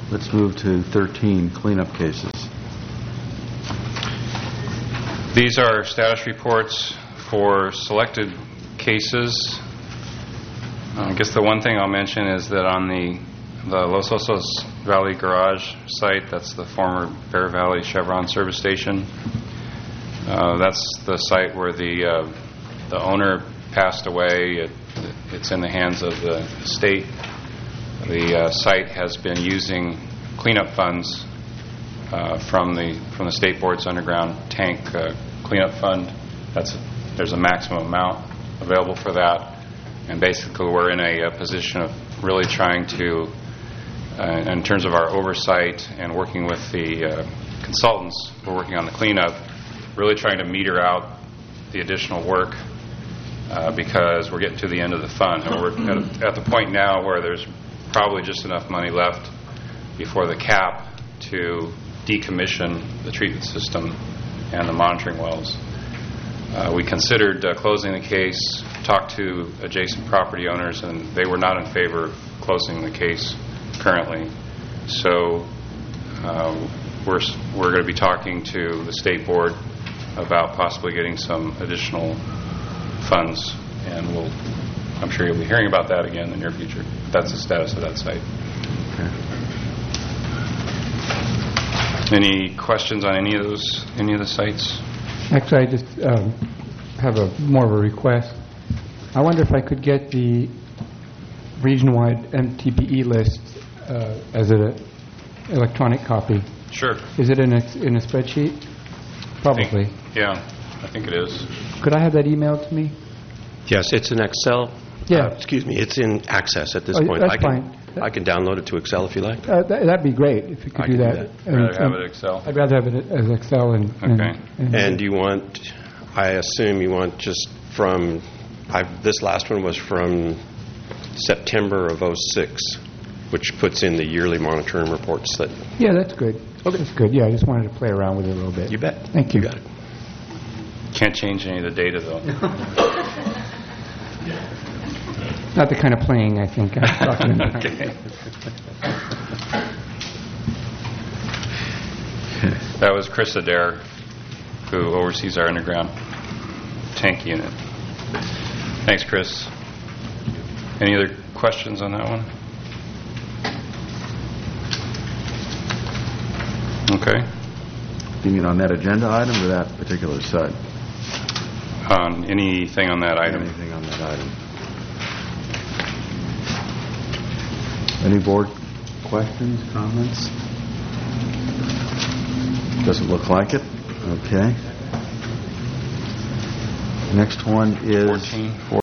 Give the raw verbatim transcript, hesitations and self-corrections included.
Let's move to thirteen, cleanup cases. These are status reports for selected cases. I guess the one thing I'll mention is that on the the Los Osos Valley Garage site, that's the former Bear Valley Chevron service station. Uh, that's the site where the uh, the owner passed away. It, it's in the hands of the state. The uh, site has been using cleanup funds uh, from the from the state board's underground tank uh, cleanup fund. That's there's a maximum amount available for that, and basically we're in a, a position of really trying to, uh, in terms of our oversight and working with the uh, consultants, we're working on the cleanup, really trying to meter out the additional work uh, because we're getting to the end of the fund, and we're at, at the point now where there's probably just enough money left before the cap to decommission the treatment system and the monitoring wells. Uh, we considered uh, closing the case, talked to adjacent property owners, and they were not in favor of closing the case currently. So uh, we're we're going to be talking to the state board about possibly getting some additional funds, and we'll I'm sure you'll be hearing about that again in the near future. That's the status of that site. Okay. Any questions on any of those, any of the sites? Actually, I just um, have a more of a request. I wonder if I could get the region-wide M T B E list uh, as an electronic copy. Sure. Is it in a, in a spreadsheet? Probably. I think, yeah, I think it is. Could I have that emailed to me? Yes, it's in Excel. Yeah. Uh, excuse me, it's in Access at this Oh, point. that's I can, fine. I can download it to Excel if you like. Uh, that, that'd be great if you could I do can do that. that. And- Rather have and it Excel? I'd rather have it as Excel and... and- Okay. And, And you want, I assume you want just from, I, this last one was from September of oh six, which puts in the yearly monitoring reports that... Yeah, that's good. Okay. That's good. Yeah, I just wanted to play around with it a little bit. You bet. Thank you. You got it. Can't change any of the data, though. Not the kind of playing I think I'm talking about. Okay. That was Chris Adair, who oversees our underground tank unit. Thanks, Chris. Any other questions on that one? Okay. You mean on that agenda item or that particular site? On anything on that item? Anything on that item? Any board questions, comments? Doesn't look like it. Okay. Next one is fourteen.